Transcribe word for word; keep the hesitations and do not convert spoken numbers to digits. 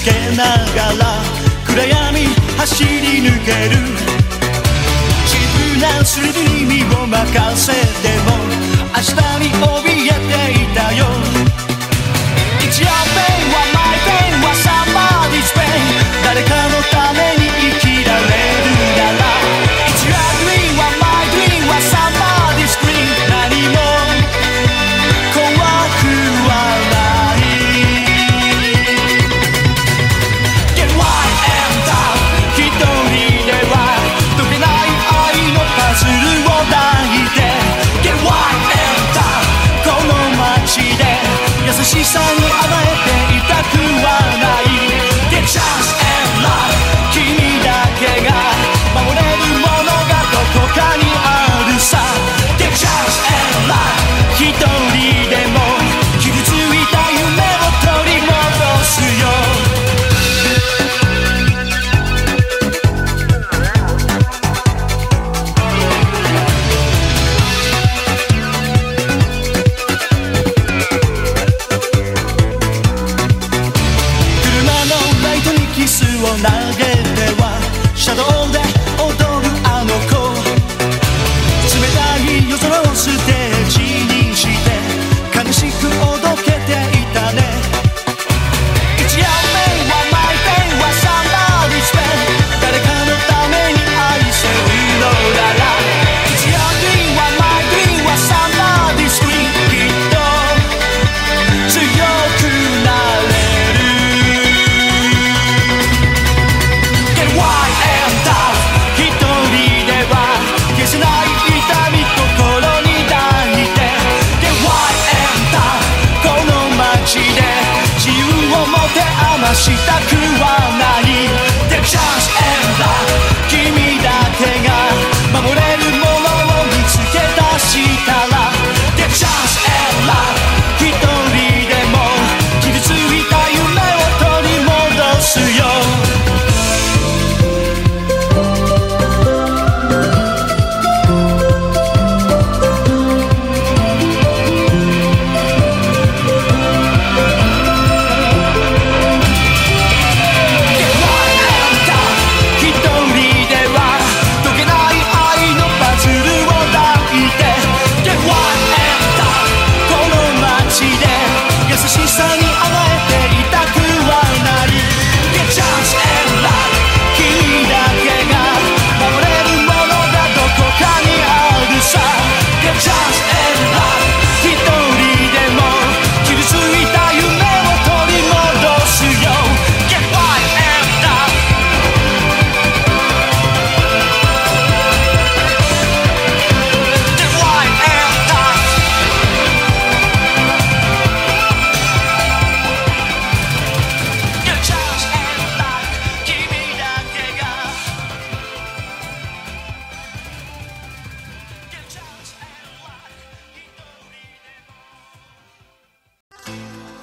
けながら暗闇走り抜ける自分なすりに身を任せても明日に怯えていたよ It's your pain は my pain は somebody's pain 誰かのために生きられるなら It's your dream は my dream は somebody's dream 何も怖くはない Get wild and down 一人では解けない愛のパズルを抱いて Get wild and down この街で優しさに甘えていたくはない Get chance and love 君だけが守れるものがどこかにあるさ Get chance and love 一人でも傷ついた夢を取り戻すよキスを投げては車道で踊るあの子冷たい夜空をステージにして悲しくおどけていたね It's your pain は my pain は somebody's pain 誰かのために愛せるのなら It's your dream は my dream は somebody's dream きっと強くなれしたく